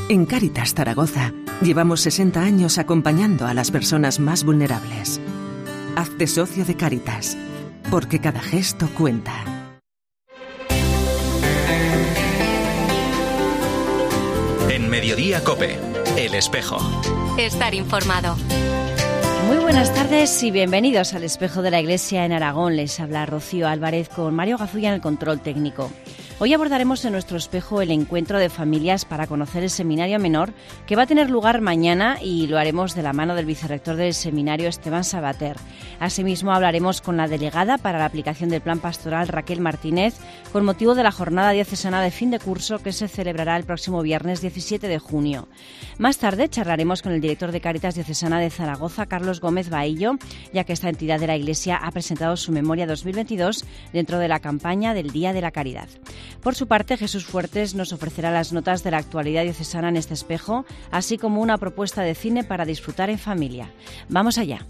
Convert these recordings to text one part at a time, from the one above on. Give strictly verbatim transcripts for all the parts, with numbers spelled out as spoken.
En Cáritas Zaragoza llevamos sesenta años acompañando a las personas más vulnerables. Hazte socio de Cáritas, porque cada gesto cuenta. En Mediodía COPE, El Espejo. Estar informado. Muy buenas tardes y bienvenidos al Espejo de la Iglesia en Aragón. Les habla Rocío Álvarez con Mario Gazulla en el control técnico. Hoy abordaremos en nuestro espejo el encuentro de familias para conocer el seminario menor que va a tener lugar mañana y lo haremos de la mano del vicerrector del seminario, Esteban Sabater. Asimismo hablaremos con la delegada para la aplicación del plan pastoral, Raquel Martínez, con motivo de la jornada diocesana de fin de curso que se celebrará el próximo viernes diecisiete de junio. Más tarde charlaremos con el director de Cáritas Diocesana de Zaragoza, Carlos Gómez Bahillo, ya que esta entidad de la Iglesia ha presentado su memoria dos mil veintidós dentro de la campaña del Día de la Caridad. Por su parte, Jesús Fuertes nos ofrecerá las notas de la actualidad diocesana en este espejo, así como una propuesta de cine para disfrutar en familia. ¡Vamos allá!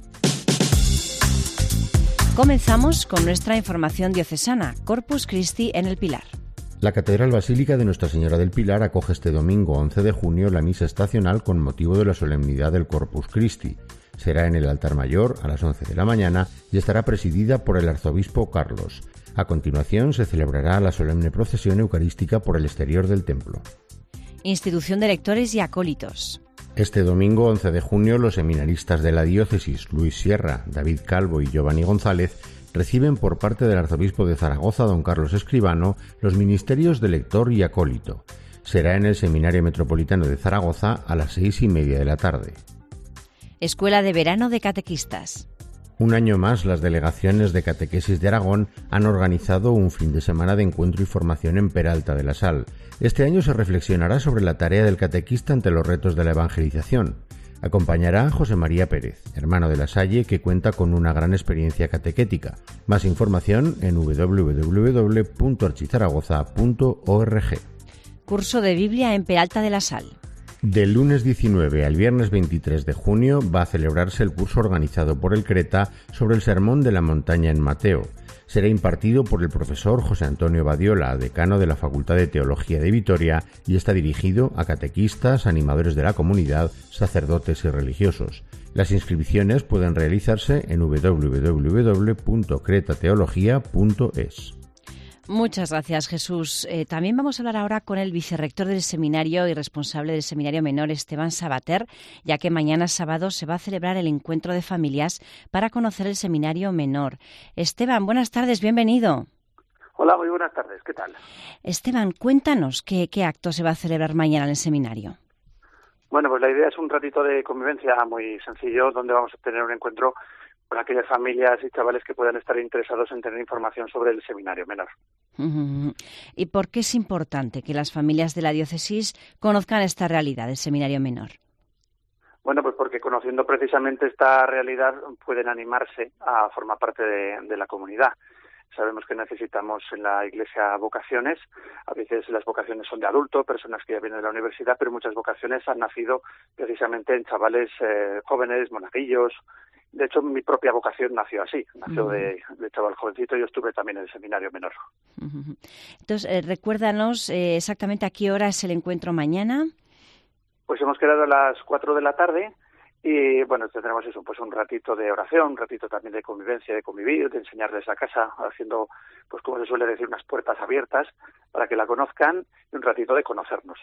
Comenzamos con nuestra información diocesana, Corpus Christi en el Pilar. La Catedral Basílica de Nuestra Señora del Pilar acoge este domingo once de junio la misa estacional con motivo de la solemnidad del Corpus Christi. Será en el altar mayor a las once de la mañana y estará presidida por el arzobispo Carlos. A continuación se celebrará la solemne procesión eucarística por el exterior del templo. Institución de Lectores y Acólitos. Este domingo once de junio los seminaristas de la diócesis, Luis Sierra, David Calvo y Giovanni González, reciben por parte del arzobispo de Zaragoza, don Carlos Escribano, los ministerios de lector y acólito. Será en el Seminario Metropolitano de Zaragoza a las seis y media de la tarde. Escuela de Verano de Catequistas. Un año más, las delegaciones de Catequesis de Aragón han organizado un fin de semana de encuentro y formación en Peralta de la Sal. Este año se reflexionará sobre la tarea del catequista ante los retos de la evangelización. Acompañará a José María Pérez, hermano de la Salle, que cuenta con una gran experiencia catequética. Más información en doble u doble u doble u punto archizaragoza punto org. Curso de Biblia en Peralta de la Sal. Del lunes diecinueve al viernes veintitrés de junio va a celebrarse el curso organizado por el Creta sobre el Sermón de la Montaña en Mateo. Será impartido por el profesor José Antonio Badiola, decano de la Facultad de Teología de Vitoria, y está dirigido a catequistas, animadores de la comunidad, sacerdotes y religiosos. Las inscripciones pueden realizarse en doble u doble u doble u punto cretateología punto es. Muchas gracias, Jesús. Eh, también vamos a hablar ahora con el vicerrector del seminario y responsable del seminario menor, Esteban Sabater, ya que mañana sábado se va a celebrar el encuentro de familias para conocer el seminario menor. Esteban, buenas tardes, bienvenido. Hola, muy buenas tardes, ¿qué tal? Esteban, cuéntanos qué, qué acto se va a celebrar mañana en el seminario. Bueno, pues la idea es un ratito de convivencia muy sencillo, donde vamos a tener un encuentro con aquellas familias y chavales que puedan estar interesados en tener información sobre el seminario menor. Uh-huh. ¿Y por qué es importante que las familias de la diócesis conozcan esta realidad del seminario menor? Bueno, pues porque conociendo precisamente esta realidad pueden animarse a formar parte de, de la comunidad. Sabemos que necesitamos en la Iglesia vocaciones, a veces las vocaciones son de adulto, personas que ya vienen de la universidad, pero muchas vocaciones han nacido precisamente en chavales eh, jóvenes, monaguillos. De hecho, mi propia vocación nació así, nació uh-huh. de, de chaval jovencito. Yo estuve también en el seminario menor. Uh-huh. Entonces, eh, recuérdanos eh, exactamente a qué hora es el encuentro mañana. Pues hemos quedado a las cuatro de la tarde y, bueno, tendremos eso, pues un ratito de oración, un ratito también de convivencia, de convivir, de enseñarles la casa, haciendo, pues como se suele decir, unas puertas abiertas para que la conozcan y un ratito de conocernos.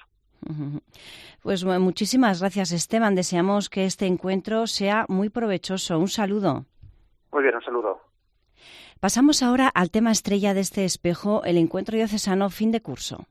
Pues bueno, muchísimas gracias, Esteban. Deseamos que este encuentro sea muy provechoso. Un saludo. Muy bien, un saludo. Pasamos ahora al tema estrella de este espejo, el encuentro diocesano fin de curso.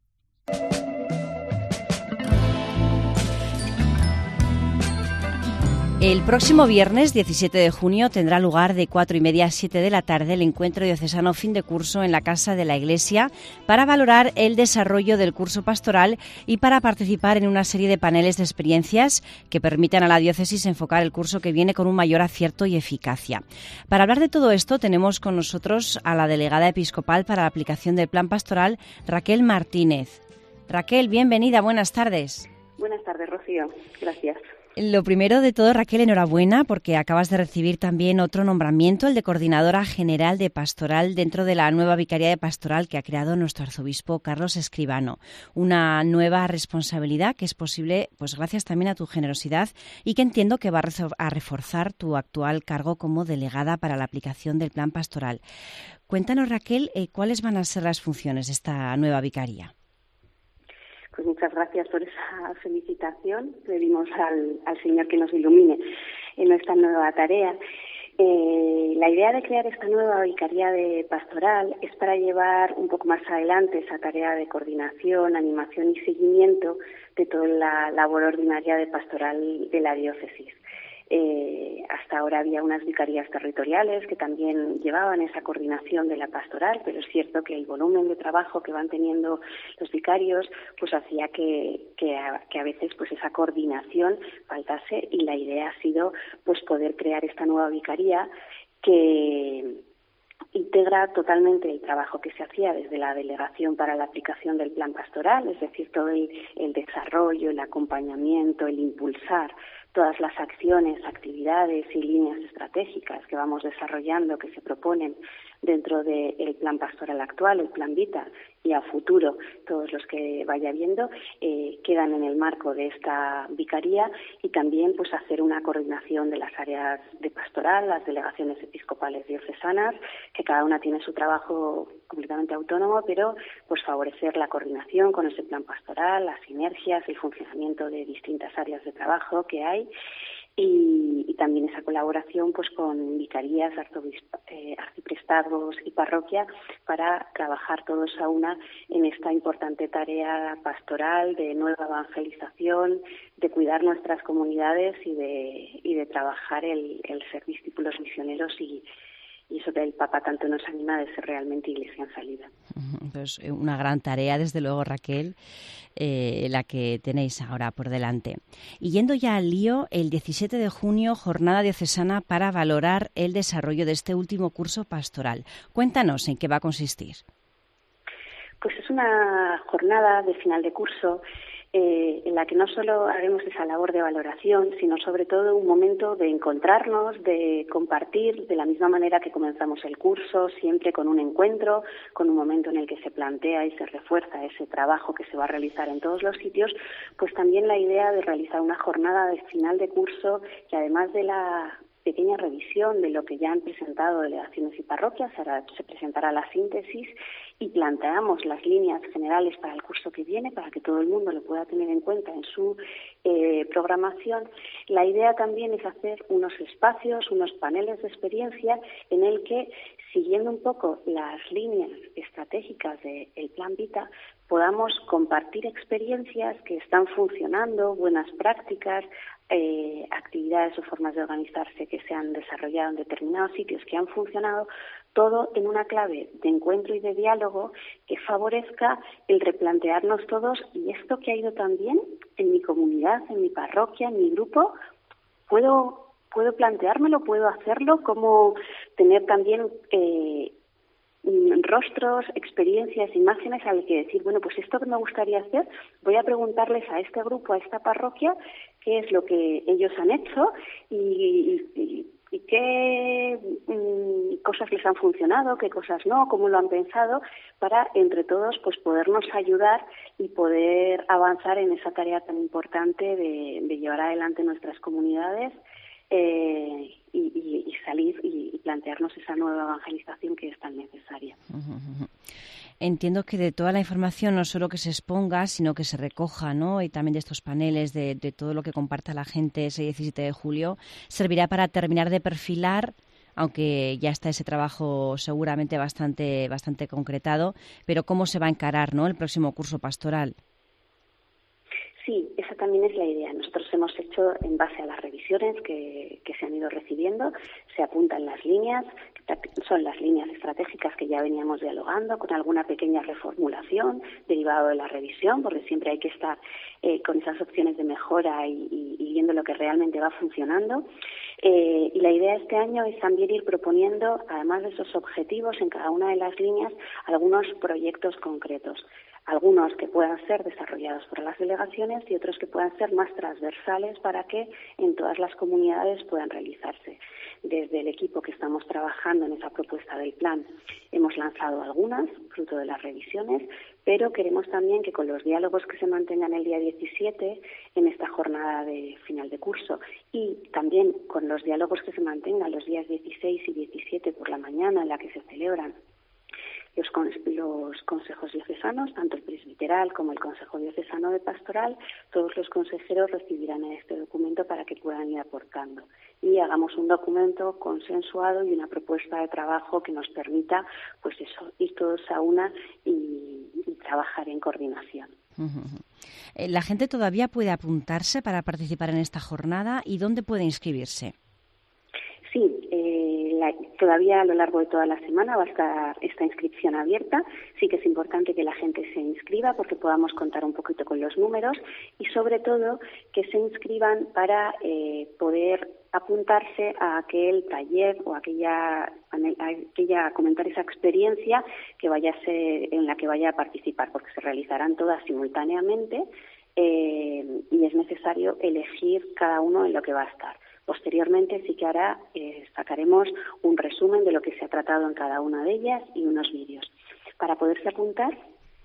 El próximo viernes diecisiete de junio tendrá lugar de cuatro y media a siete de la tarde el encuentro diocesano fin de curso en la Casa de la Iglesia para valorar el desarrollo del curso pastoral y para participar en una serie de paneles de experiencias que permitan a la diócesis enfocar el curso que viene con un mayor acierto y eficacia. Para hablar de todo esto tenemos con nosotros a la delegada episcopal para la aplicación del plan pastoral, Raquel Martínez. Raquel, bienvenida, buenas tardes. Buenas tardes, Rocío. Gracias. Lo primero de todo, Raquel, enhorabuena porque acabas de recibir también otro nombramiento, el de Coordinadora General de Pastoral dentro de la nueva Vicaría de Pastoral que ha creado nuestro arzobispo Carlos Escribano. Una nueva responsabilidad que es posible pues gracias también a tu generosidad y que entiendo que va a reforzar tu actual cargo como delegada para la aplicación del Plan Pastoral. Cuéntanos, Raquel, eh, ¿cuáles van a ser las funciones de esta nueva vicaría? Pues muchas gracias por esa felicitación. Pedimos al, al Señor que nos ilumine en esta nueva tarea. Eh, la idea de crear esta nueva vicaría de pastoral es para llevar un poco más adelante esa tarea de coordinación, animación y seguimiento de toda la labor ordinaria de pastoral de la diócesis. Eh, hasta ahora había unas vicarías territoriales que también llevaban esa coordinación de la pastoral, pero es cierto que el volumen de trabajo que van teniendo los vicarios pues hacía que, que, a, que a veces pues esa coordinación faltase, y la idea ha sido pues poder crear esta nueva vicaría que integra totalmente el trabajo que se hacía desde la Delegación para la aplicación del Plan Pastoral, es decir, todo el, el desarrollo, el acompañamiento, el impulsar todas las acciones, actividades y líneas estratégicas que vamos desarrollando, que se proponen dentro del plan pastoral actual, el Plan Vita, y a futuro todos los que vaya viendo, eh, quedan en el marco de esta vicaría, y también pues hacer una coordinación de las áreas de pastoral, las delegaciones episcopales diocesanas, que cada una tiene su trabajo completamente autónomo, pero pues favorecer la coordinación con ese plan pastoral, las sinergias, el funcionamiento de distintas áreas de trabajo que hay, y, y también esa colaboración pues con vicarías, arzobisp- eh, arciprestados y parroquia para trabajar todos a una en esta importante tarea pastoral de nueva evangelización, de cuidar nuestras comunidades y de, y de trabajar el, el ser discípulos misioneros y Y eso que el Papa tanto nos anima de ser realmente iglesia en salida. Pues una gran tarea, desde luego, Raquel, eh, la que tenéis ahora por delante. Y yendo ya al lío, el diecisiete de junio, jornada diocesana para valorar el desarrollo de este último curso pastoral. Cuéntanos en qué va a consistir. Pues es una jornada de final de curso Eh, en la que no solo haremos esa labor de valoración, sino sobre todo un momento de encontrarnos, de compartir de la misma manera que comenzamos el curso, siempre con un encuentro, con un momento en el que se plantea y se refuerza ese trabajo que se va a realizar en todos los sitios, pues también la idea de realizar una jornada de final de curso que, además de la pequeña revisión de lo que ya han presentado delegaciones y parroquias, ahora se presentará la síntesis y planteamos las líneas generales para el curso que viene, para que todo el mundo lo pueda tener en cuenta en su eh, programación. La idea también es hacer unos espacios, unos paneles de experiencia en el que, siguiendo un poco las líneas estratégicas del Plan Vita, podamos compartir experiencias que están funcionando, buenas prácticas, eh, actividades o formas de organizarse que se han desarrollado en determinados sitios que han funcionado, todo en una clave de encuentro y de diálogo que favorezca el replantearnos todos, y esto que ha ido tan bien en mi comunidad, en mi parroquia, en mi grupo, puedo puedo planteármelo, puedo hacerlo, como tener también eh, rostros, experiencias, imágenes al que decir, bueno, pues esto que me gustaría hacer, voy a preguntarles a este grupo, a esta parroquia, qué es lo que ellos han hecho y, y, y qué mm, cosas les han funcionado, qué cosas no, cómo lo han pensado, para entre todos pues podernos ayudar y poder avanzar en esa tarea tan importante de, de llevar adelante nuestras comunidades eh, y, y, y salir y, y plantearnos esa nueva evangelización que es tan necesaria. Uh-huh. Entiendo que de toda la información no solo que se exponga, sino que se recoja, ¿no? Y también de estos paneles, de, de todo lo que comparta la gente ese diecisiete de julio, servirá para terminar de perfilar, aunque ya está ese trabajo seguramente bastante, bastante concretado, pero cómo se va a encarar, ¿no?, el próximo curso pastoral. Sí, esa también es la idea. Nosotros hemos hecho, en base a las revisiones que, que se han ido recibiendo, se apuntan las líneas, son las líneas estratégicas que ya veníamos dialogando, con alguna pequeña reformulación derivado de la revisión, porque siempre hay que estar eh, con esas opciones de mejora y, y, y viendo lo que realmente va funcionando. Eh, y la idea este año es también ir proponiendo, además de esos objetivos en cada una de las líneas, algunos proyectos concretos. algunos que puedan ser desarrollados por las delegaciones y otros que puedan ser más transversales para que en todas las comunidades puedan realizarse. Desde el equipo que estamos trabajando en esa propuesta del plan hemos lanzado algunas, fruto de las revisiones, pero queremos también que con los diálogos que se mantengan el día diecisiete en esta jornada de final de curso y también con los diálogos que se mantengan los días dieciséis y diecisiete por la mañana en la que se celebran Los, los consejos diocesanos, tanto el presbiteral como el Consejo Diocesano de Pastoral, todos los consejeros recibirán este documento para que puedan ir aportando y hagamos un documento consensuado y una propuesta de trabajo que nos permita, pues eso, ir todos a una y, y trabajar en coordinación. Uh-huh. ¿La gente todavía puede apuntarse para participar en esta jornada y dónde puede inscribirse? Sí, eh, la, todavía a lo largo de toda la semana va a estar esta inscripción abierta. Sí que es importante que la gente se inscriba porque podamos contar un poquito con los números y sobre todo que se inscriban para eh, poder apuntarse a aquel taller o aquella, a aquella comentar esa experiencia que vaya a ser, en la que vaya a participar, porque se realizarán todas simultáneamente eh, y es necesario elegir cada uno en lo que va a estar. Posteriormente sí que ahora eh, sacaremos un resumen de lo que se ha tratado en cada una de ellas y unos vídeos. Para poderse apuntar,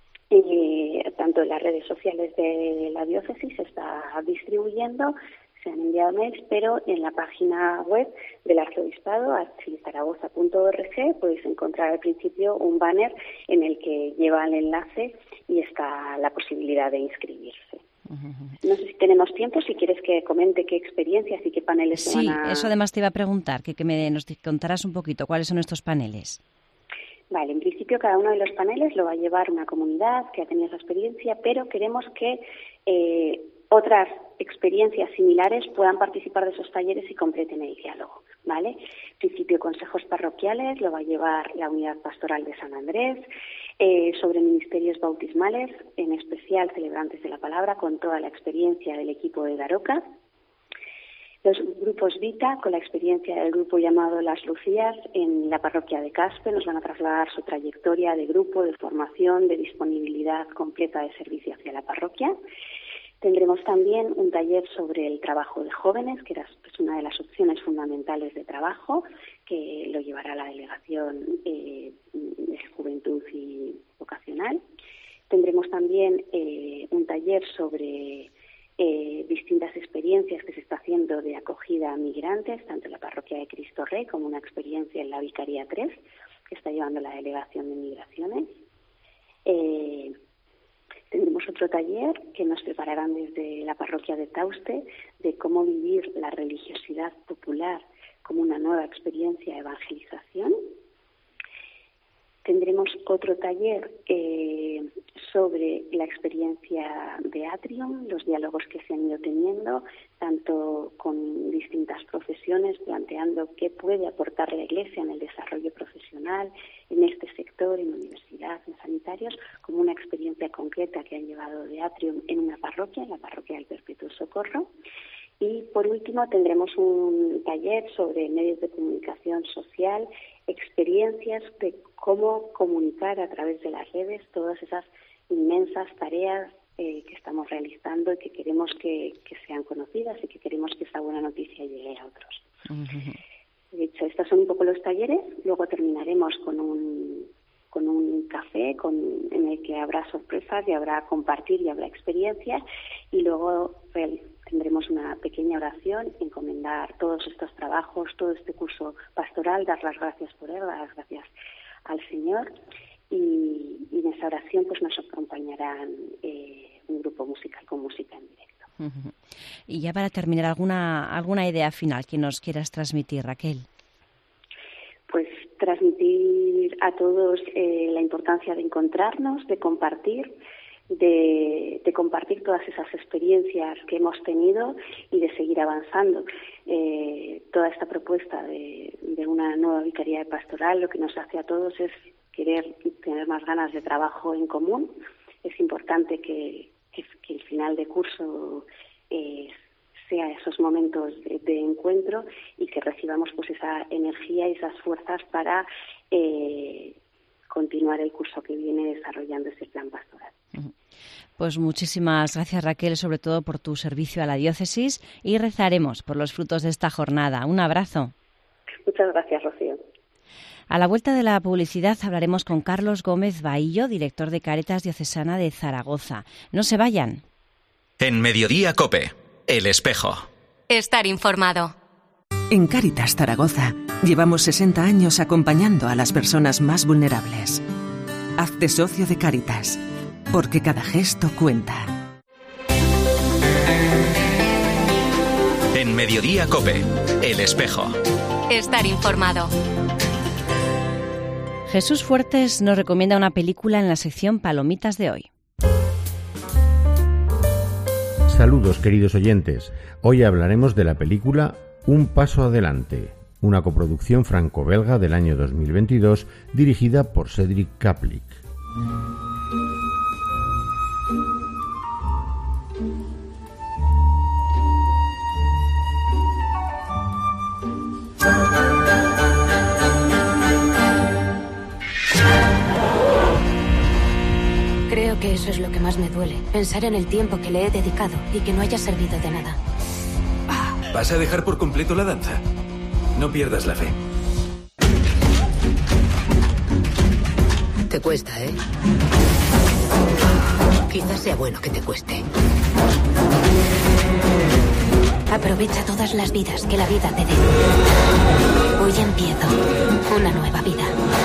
eh, tanto en las redes sociales de la diócesis se está distribuyendo, se han enviado mails, pero en la página web del arzobispado, archivizaragoza punto org, podéis encontrar al principio un banner en el que lleva el enlace y está la posibilidad de inscribirse. No sé si tenemos tiempo, si quieres que comente qué experiencias y qué paneles sí, se van a... Sí, eso además te iba a preguntar, que, que me nos contaras un poquito cuáles son estos paneles. Vale, en principio cada uno de los paneles lo va a llevar una comunidad que ha tenido esa experiencia, pero queremos que eh, otras experiencias similares puedan participar de esos talleres y completen el diálogo, ¿vale? En principio, consejos parroquiales lo va a llevar la Unidad Pastoral de San Andrés, eh, sobre ministerios bautismales, en especial celebrantes de la palabra, con toda la experiencia del equipo de Daroca. Los grupos Vita, con la experiencia del grupo llamado Las Lucías en la parroquia de Caspe, nos van a trasladar su trayectoria de grupo, de formación, de disponibilidad completa de servicio hacia la parroquia. Tendremos también un taller sobre el trabajo de jóvenes, que es una de las opciones fundamentales de trabajo, que lo llevará la Delegación eh, de Juventud y Vocacional. Tendremos también eh, un taller sobre eh, distintas experiencias que se está haciendo de acogida a migrantes, tanto en la parroquia de Cristo Rey como una experiencia en la Vicaría tres, que está llevando la Delegación de Migraciones. Eh, Tendremos otro taller que nos prepararán desde la parroquia de Tauste de cómo vivir la religiosidad popular como una nueva experiencia de evangelización. Tendremos otro taller eh, sobre la experiencia de Atrium, los diálogos que se han ido teniendo, tanto con distintas profesiones, planteando qué puede aportar la Iglesia en el desarrollo profesional, en este sector, en universidad, en sanitarios, como una experiencia concreta que han llevado de Atrium en una parroquia, en la parroquia del Perpetuo Socorro. Y por último tendremos un taller sobre medios de comunicación social, experiencias de cómo comunicar a través de las redes todas esas inmensas tareas eh, que estamos realizando y que queremos que, que sean conocidas y que queremos que esa buena noticia llegue a otros. Uh-huh. De hecho, estos son un poco los talleres. Luego terminaremos con un con un café con, en el que habrá sorpresas y habrá compartir y habrá experiencias y luego real, tendremos una pequeña oración, encomendar todos estos trabajos, todo este curso pastoral, dar las gracias por él, dar las gracias al Señor y, y en esa oración pues nos acompañarán eh, un grupo musical con música en directo. Uh-huh. Y ya para terminar, ¿alguna, alguna idea final que nos quieras transmitir, Raquel? Pues transmitir a todos eh, la importancia de encontrarnos, de compartir, de, de compartir todas esas experiencias que hemos tenido y de seguir avanzando. Eh, toda esta propuesta de, de una nueva vicaría de pastoral lo que nos hace a todos es querer tener más ganas de trabajo en común. Es importante que, que, que el final de curso eh, sea esos momentos de, de encuentro y que recibamos pues esa energía y esas fuerzas para eh, continuar el curso que viene desarrollando ese plan pastoral. Pues muchísimas gracias, Raquel, sobre todo por tu servicio a la diócesis, y rezaremos por los frutos de esta jornada. Un abrazo. Muchas gracias, Rocío. A la vuelta de la publicidad hablaremos con Carlos Gómez Bahillo, director de Cáritas Diocesana de Zaragoza. No se vayan. En Mediodía COPE, El Espejo. Estar informado. En Cáritas Zaragoza llevamos sesenta años acompañando a las personas más vulnerables. Hazte socio de Cáritas, porque cada gesto cuenta. En Mediodía COPE, El Espejo. Estar informado. Jesús Fuertes nos recomienda una película en la sección Palomitas de hoy. Saludos, queridos oyentes. Hoy hablaremos de la película Un paso adelante, una coproducción franco-belga del año dos mil veintidós dirigida por Cédric Kaplik. Creo que eso es lo que más me duele, pensar en el tiempo que le he dedicado y que no haya servido de nada. ¿Vas a dejar por completo la danza? No pierdas la fe. Te cuesta, ¿eh? Quizás sea bueno que te cueste. Aprovecha todas las vidas que la vida te dé. Hoy empiezo una nueva vida.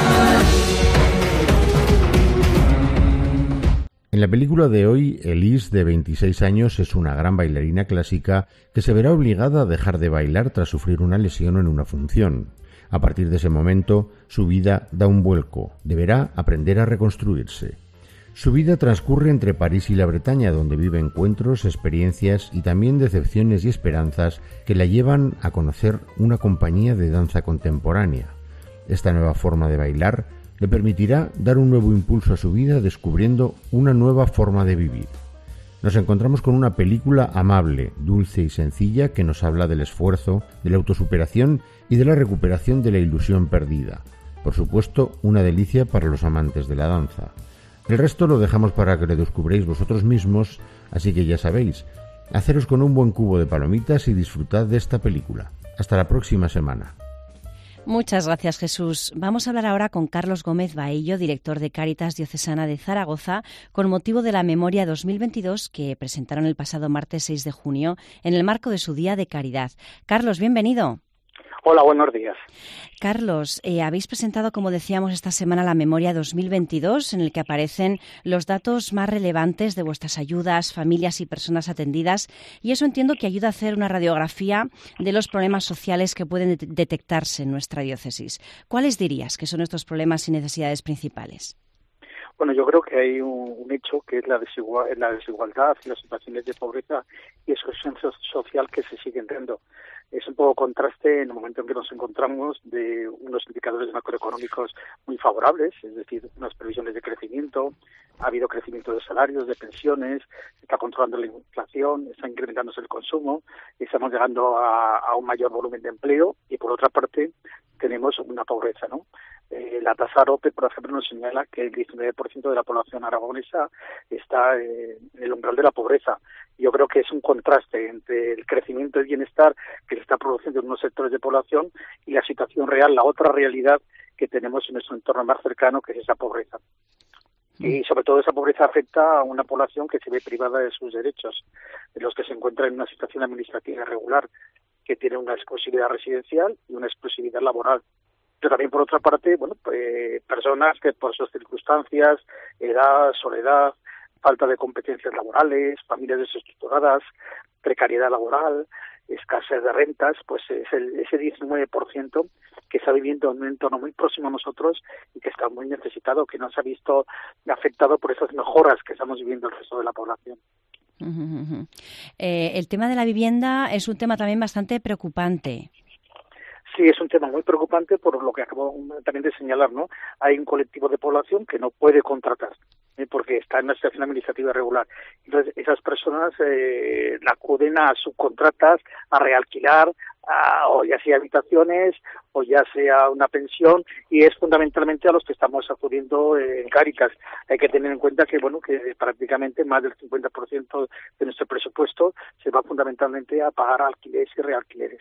En la película de hoy, Elise, de veintiséis años, es una gran bailarina clásica que se verá obligada a dejar de bailar tras sufrir una lesión en una función. A partir de ese momento, su vida da un vuelco. Deberá aprender a reconstruirse. Su vida transcurre entre París y la Bretaña, donde vive encuentros, experiencias y también decepciones y esperanzas que la llevan a conocer una compañía de danza contemporánea. Esta nueva forma de bailar le permitirá dar un nuevo impulso a su vida, descubriendo una nueva forma de vivir. Nos encontramos con una película amable, dulce y sencilla que nos habla del esfuerzo, de la autosuperación y de la recuperación de la ilusión perdida. Por supuesto, una delicia para los amantes de la danza. El resto lo dejamos para que lo descubréis vosotros mismos, así que ya sabéis, haceros con un buen cubo de palomitas y disfrutad de esta película. Hasta la próxima semana. Muchas gracias, Jesús. Vamos a hablar ahora con Carlos Gómez Bahillo, director de Cáritas Diocesana de Zaragoza, con motivo de la Memoria dos mil veintidós que presentaron el pasado martes seis de junio en el marco de su Día de Caridad. Carlos, bienvenido. Hola, buenos días. Carlos, eh, habéis presentado, como decíamos, esta semana la Memoria dos mil veintidós, en el que aparecen los datos más relevantes de vuestras ayudas, familias y personas atendidas, y eso entiendo que ayuda a hacer una radiografía de los problemas sociales que pueden de- detectarse en nuestra diócesis. ¿Cuáles dirías que son estos problemas y necesidades principales? Bueno, yo creo que hay un, un hecho que es la, desigual, la desigualdad y las situaciones de pobreza y exclusión social que se siguen dando. Es un poco contraste en el momento en que nos encontramos de unos indicadores macroeconómicos muy favorables, es decir, unas previsiones de crecimiento, ha habido crecimiento de salarios, de pensiones, se está controlando la inflación, está incrementándose el consumo, estamos llegando a, a un mayor volumen de empleo y, por otra parte, tenemos una pobreza, ¿no? Eh, la tasa AROPE, por ejemplo, nos señala que el diecinueve por ciento de la población aragonesa está eh, en el umbral de la pobreza. Yo creo que es un contraste entre el crecimiento y bienestar que se está produciendo en unos sectores de población y la situación real, la otra realidad que tenemos en nuestro entorno más cercano, que es esa pobreza. Y sobre todo esa pobreza afecta a una población que se ve privada de sus derechos, de los que se encuentran en una situación administrativa irregular, que tiene una exclusividad residencial y una exclusividad laboral. Pero también, por otra parte, bueno, pues, personas que por sus circunstancias, edad, soledad, falta de competencias laborales, familias desestructuradas, precariedad laboral, escasez de rentas, pues es el, ese diecinueve por ciento que está viviendo en un entorno muy próximo a nosotros y que está muy necesitado, que no se ha visto afectado por esas mejoras que estamos viviendo el resto de la población. Uh-huh, uh-huh. Eh, el tema de la vivienda es un tema también bastante preocupante. Sí, es un tema muy preocupante por lo que acabo también de señalar, ¿no? Hay un colectivo de población que no puede contratar ¿eh? porque está en una situación administrativa irregular. Entonces, esas personas eh, acuden a subcontratas, a realquilar, a, o ya sea habitaciones o ya sea una pensión, y es fundamentalmente a los que estamos acudiendo en Cáritas. Hay que tener en cuenta que bueno que prácticamente más del cincuenta por ciento de nuestro presupuesto se va fundamentalmente a pagar alquileres y realquileres.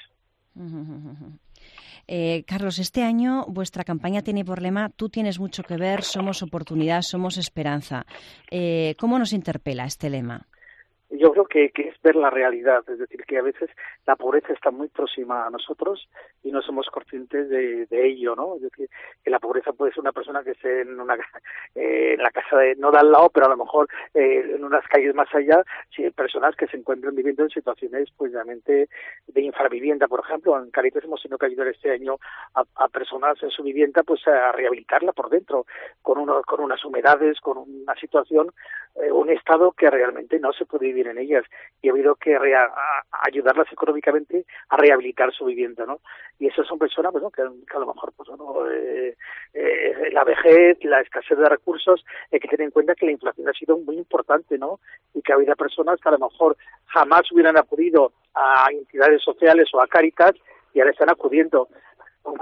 Eh, Carlos, este año vuestra campaña tiene por lema "Tú tienes mucho que ver, somos oportunidad, somos esperanza". Eh, ¿Cómo nos interpela este lema? Yo creo que, que es ver la realidad, es decir, que a veces la pobreza está muy próxima a nosotros y no somos conscientes de, de ello, ¿no? Es decir, que la pobreza puede ser una persona que esté en una eh, en la casa de, no de al lado, pero a lo mejor eh, en unas calles más allá, si hay personas que se encuentran viviendo en situaciones, pues realmente de infravivienda, por ejemplo. En Cáritas hemos tenido que ayudar este año a, a personas en su vivienda, pues a rehabilitarla por dentro, con uno, con unas humedades, con una situación, eh, un estado que realmente no se puede vivir en ellas, y ha habido que rea- a ayudarlas económicamente a rehabilitar su vivienda, ¿no? Y esas son personas, pues, ¿no? que, que a lo mejor, pues, ¿no? eh, eh, la vejez, la escasez de recursos, hay que tener en cuenta que la inflación ha sido muy importante, ¿no? Y que ha habido personas que a lo mejor jamás hubieran acudido a entidades sociales o a Cáritas y ahora están acudiendo. Un,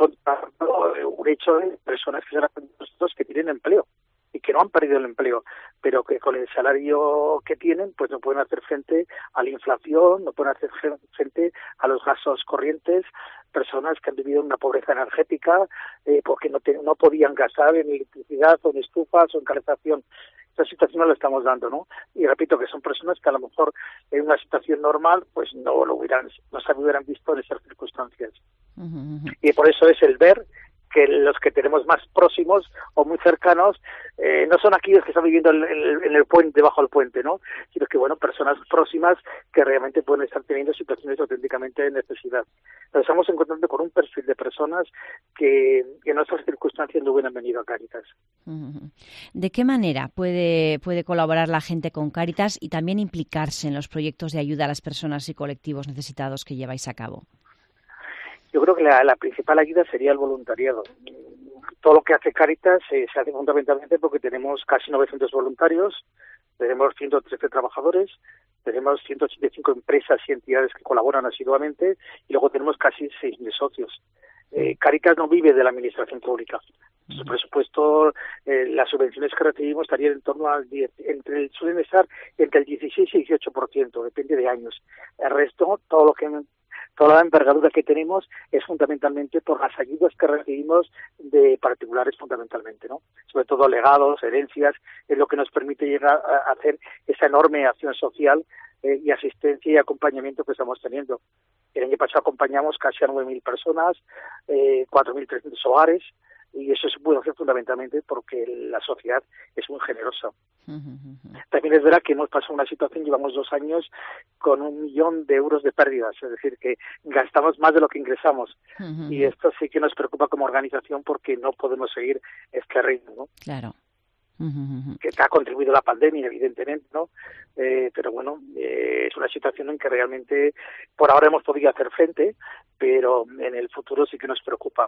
un hecho de personas que, nosotros que tienen empleo y que no han perdido el empleo, pero que con el salario que tienen, pues no pueden hacer frente a la inflación, no pueden hacer frente a los gastos corrientes, personas que han vivido una pobreza energética eh, porque no, te, no podían gastar en electricidad o en estufas o en calefacción. Esta situación no la estamos dando, ¿no? Y repito que son personas que a lo mejor en una situación normal pues no lo hubieran, no se hubieran visto en esas circunstancias. Uh-huh. Y por eso es el ver que los que tenemos más próximos o muy cercanos eh, no son aquellos que están viviendo en el, en el puente, debajo del puente, ¿no? Sino que, bueno, personas próximas que realmente pueden estar teniendo situaciones auténticamente de necesidad. Nos estamos encontrando con un perfil de personas que, que en otras circunstancias no hubieran venido a Cáritas. ¿De qué manera puede, puede colaborar la gente con Cáritas y también implicarse en los proyectos de ayuda a las personas y colectivos necesitados que lleváis a cabo? Yo creo que la, la principal ayuda sería el voluntariado. Todo lo que hace Cáritas eh, se hace fundamentalmente porque tenemos casi novecientos voluntarios, tenemos ciento trece trabajadores, tenemos ciento ochenta y cinco empresas y entidades que colaboran asiduamente y luego tenemos casi seis mil socios. Eh, Cáritas no vive de la administración pública. Su presupuesto, eh, las subvenciones que recibimos estarían en torno al diez, entre el, suelen estar entre el dieciséis y dieciocho por ciento, depende de años. El resto, todo lo que Toda la envergadura que tenemos es fundamentalmente por las ayudas que recibimos de particulares fundamentalmente, ¿no? Sobre todo legados, herencias, es lo que nos permite llegar a hacer esa enorme acción social eh, y asistencia y acompañamiento que estamos teniendo. El año pasado acompañamos casi a nueve mil personas, eh, cuatro mil trescientos hogares, y eso se puede hacer fundamentalmente porque la sociedad es muy generosa. Uh-huh. También es verdad que hemos pasado una situación, llevamos dos años con un millón de euros de pérdidas, es decir, que gastamos más de lo que ingresamos. Uh-huh. Y esto sí que nos preocupa como organización porque no podemos seguir este ritmo, ¿no? Claro. Uh-huh. Que ha contribuido la pandemia, evidentemente, ¿no? Eh, pero bueno, eh, es una situación en que realmente por ahora hemos podido hacer frente, pero en el futuro sí que nos preocupa.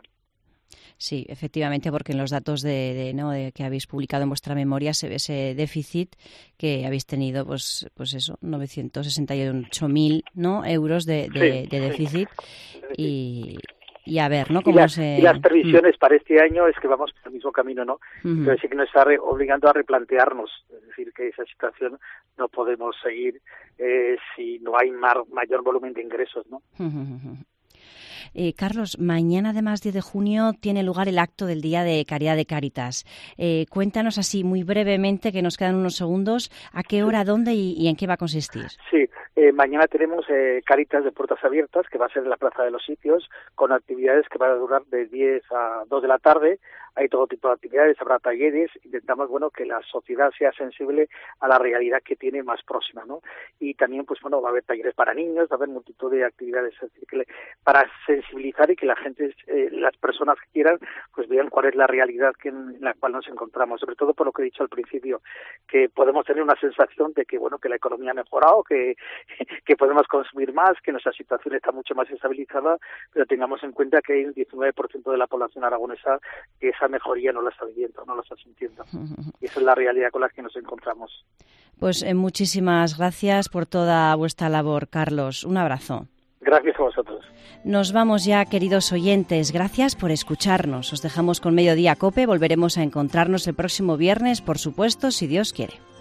Sí, efectivamente, porque en los datos de, de, ¿no? de que habéis publicado en vuestra memoria se ve ese déficit que habéis tenido, pues, pues eso, novecientos sesenta y ocho mil, ¿no? euros de, de, sí, de déficit sí. y, y a ver, ¿no? Cómo y, la, se... y las previsiones mm. para este año es que vamos por el mismo camino, ¿no? Uh-huh. Entonces sí que nos está re- obligando a replantearnos, es decir, que esa situación no podemos seguir eh, si no hay mar, mayor volumen de ingresos, ¿no? Uh-huh. Eh, Carlos, mañana además diez de junio tiene lugar el acto del Día de Caridad de Cáritas. Eh, cuéntanos así muy brevemente, que nos quedan unos segundos, a qué hora, dónde y, y en qué va a consistir. Sí, eh, mañana tenemos eh, Cáritas de puertas abiertas, que va a ser en la Plaza de los Sitios, con actividades que van a durar de diez a dos de la tarde. Hay todo tipo de actividades, habrá talleres, intentamos, bueno, que la sociedad sea sensible a la realidad que tiene más próxima, ¿no? Y también, pues bueno, va a haber talleres para niños, va a haber multitud de actividades, es decir, que le, para sensibilizar y que la gente, eh, las personas que quieran, pues vean cuál es la realidad que en la cual nos encontramos, sobre todo por lo que he dicho al principio, que podemos tener una sensación de que, bueno, que la economía ha mejorado, que, que podemos consumir más, que nuestra situación está mucho más estabilizada, pero tengamos en cuenta que hay un diecinueve por ciento de la población aragonesa que esa mejoría no la está viviendo, no la está sintiendo. Y esa es la realidad con la que nos encontramos. Pues eh, muchísimas gracias por toda vuestra labor, Carlos. Un abrazo. Gracias. Gracias a vosotros. Nos vamos ya, queridos oyentes. Gracias por escucharnos. Os dejamos con Mediodía COPE. Volveremos a encontrarnos el próximo viernes, por supuesto, si Dios quiere.